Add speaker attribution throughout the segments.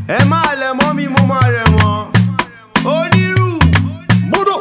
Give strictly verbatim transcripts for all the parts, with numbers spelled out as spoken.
Speaker 1: ẹ má lẹ̀ mọ́ mi mo máa rẹ̀ wọ́n. Onírú. Múdò.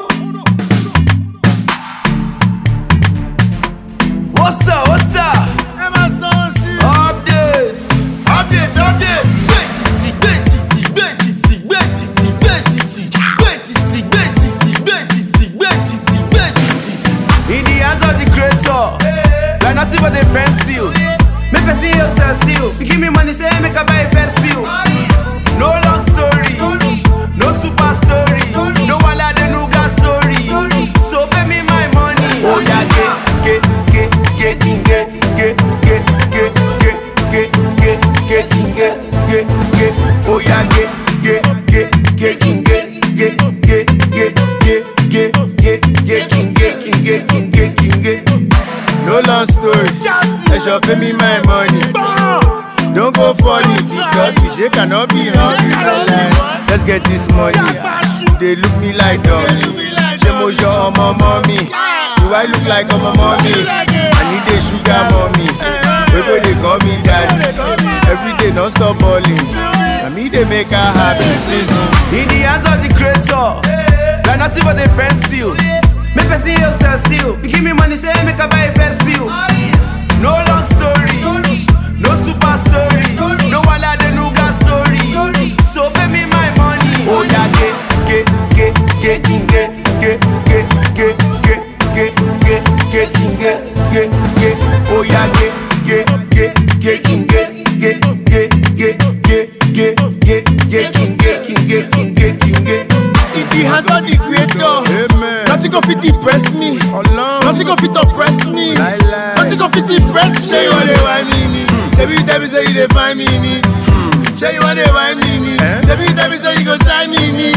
Speaker 1: What's that? What's that?
Speaker 2: Ẹ máa sọ sí.
Speaker 1: Update. Update. Update. Gbé títì gbé títì gbé títì gbé títì gbé títì gbé títì gbé títì gbé títì gbé títì gbé títì. In the hands of the creator, like nothing but a pencil. Make person heal sell seal. You give me money, say make I buy a pencil. No long story, no super story, no wala de nuga story. So pay me my money. Oh yeah, get get get get get get get get get get get get get get get. Oh yeah, get get get get get get get get get get get get get get get get.
Speaker 2: No long story, they shall pay me my money. Don't go funny because we shake cannot be hungry. Let's get this money. They look me like dummy. She mojo on my mommy. Do I look like on my mommy? I need a sugar mommy. People they call me daddy. Every day non stop balling. I me they make her happy.
Speaker 1: In the hands of the creator, like nothing but a pencil. Make person heal sell seal. You give me money, say make I buy a pencil. No long story, no super story, no wala de nuga story. So pay me my money. Oh yeah, get get get get get get get get get get get get get get get. Oh yeah, get get get get get get get get get get get get get get get get.
Speaker 2: In the hands of the creator, amen. Nothing go fit depress me. Nothing go fit oppress me. Nothing go fit impress me. Say you want to find me, baby, tell me say you dey find me. Say you want to find me, baby, tell me say you go sign me.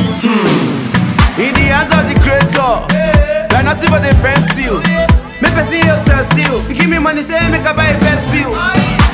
Speaker 1: In the hands of the creator, like nothing but a pencil. Make person heal sell seal. You give me money, say make I buy a pencil.